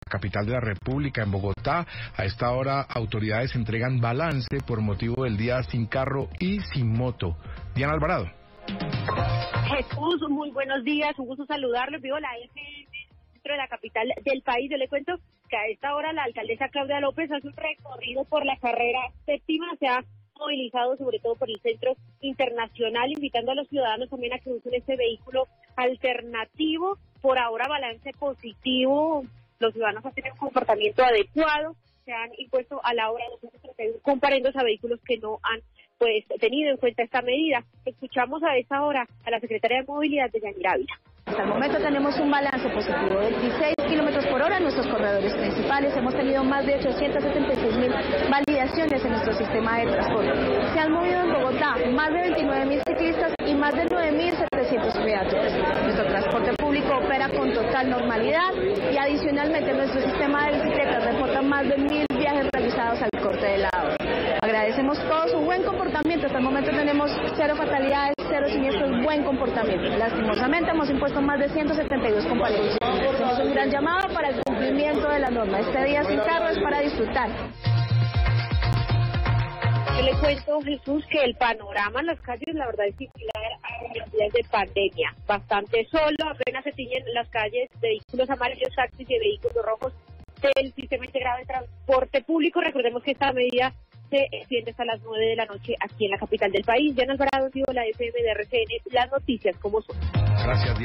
capital de la República, en Bogotá. A esta hora, autoridades entregan balance por motivo del día sin carro y sin moto. Diana Alvarado. Jesús, muy buenos días, un gusto saludarlo. Vivo la FM dentro de la capital del país. Yo le cuento que a esta hora la alcaldesa Claudia López hace un recorrido por la carrera séptima. Se ha movilizado sobre todo por el centro internacional, invitando a los ciudadanos también a que usen este vehículo alternativo. Por ahora, balance positivo. Los ciudadanos han tenido un comportamiento adecuado. Se han impuesto a la hora de 231 comparendos a vehículos que no han tenido en cuenta esta medida. Escuchamos a esta hora a la secretaria de Movilidad de Yanira Ávila. Hasta el momento tenemos un balance positivo de 16 kilómetros por hora en nuestros corredores principales. Hemos tenido más de 876.000 validaciones en nuestro sistema de transporte. Se han movido en Bogotá más de 29.000 ciclistas y más de 9.700 peatones. Nuestro transporte público opera con total normalidad y adicionalmente nuestro sistema de bicicletas reporta más de 1.000 viajes realizados al corte de la hora. Agradecemos todos su buen comportamiento. Hasta el momento tenemos 0 fatalidades, 0 siniestros, buen comportamiento. Lastimosamente hemos impuesto más de 172 comparendos. Hacemos un gran llamado para el cumplimiento de la norma. Este día sin carro es para disfrutar. Yo le cuento, Jesús, que el panorama en las calles, la verdad, es similar a los días de pandemia. Bastante solo, apenas se tiñen las calles de vehículos amarillos, taxis y de vehículos rojos del Sistema Integrado de Transporte Público. Recordemos que esta medida se extiende hasta las 9 de la noche aquí en la capital del país. Diana Alvarado, la FM de RCN, las noticias como son. Gracias, Diana.